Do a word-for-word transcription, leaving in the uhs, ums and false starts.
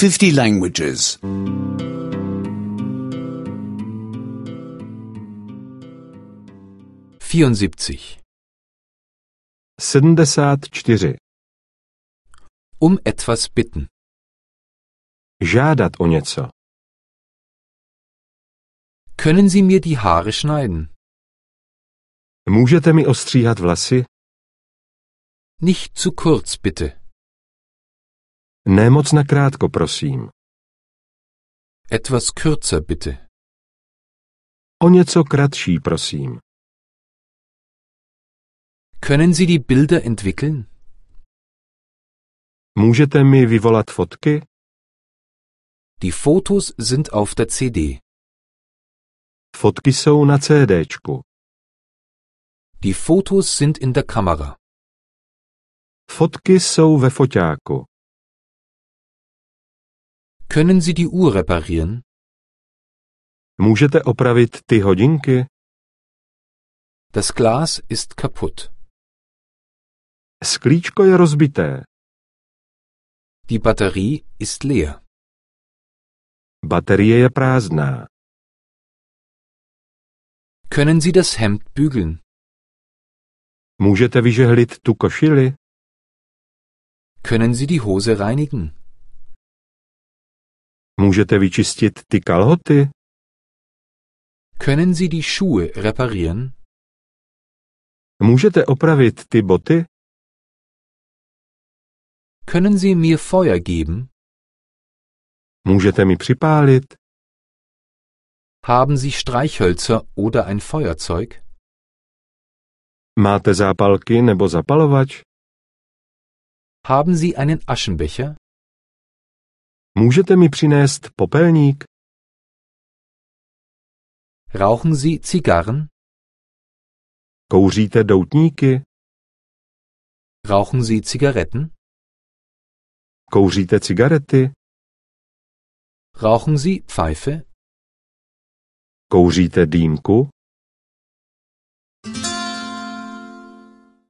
fifty languages. vierundsiebzig. sedmdesát čtyři. Um etwas bitten. Žádat o něco. Können Sie mir die Haare schneiden? Můžete mi ostříhat vlasy? Nicht zu kurz, bitte. Ne moc nakrátko, prosím. Etwas kürzer, bitte. O něco kratší, prosím. Können Sie die Bilder entwickeln? Můžete mi vyvolat fotky? Die Fotos sind auf der C D. Fotky jsou na CDčku. Die Fotos sind in der Kamera. Fotky jsou ve foťáku. Können Sie die Uhr reparieren? Můžete opravit ty hodinky? Das Glas ist kaputt. Sklíčko je rozbité. Die Batterie ist leer. Baterie je prázdná. Können Sie das Hemd bügeln? Můžete vyžehlit tu košili? Können Sie die Hose reinigen? Můžete vyčistit ty kalhoty? Können Sie die Schuhe reparieren? Můžete opravit ty boty? Können Sie mir Feuer geben? Můžete mi připálit? Haben Sie Streichhölzer oder ein Feuerzeug? Máte zápalky nebo zapalovač? Haben Sie einen Aschenbecher? Můžete mi přinést popelník? Rauchen Sie Zigarren? Kouříte doutníky? Rauchen Sie Zigaretten? Kouříte cigarety? Rauchen Sie Pfeife? Kouříte dýmku?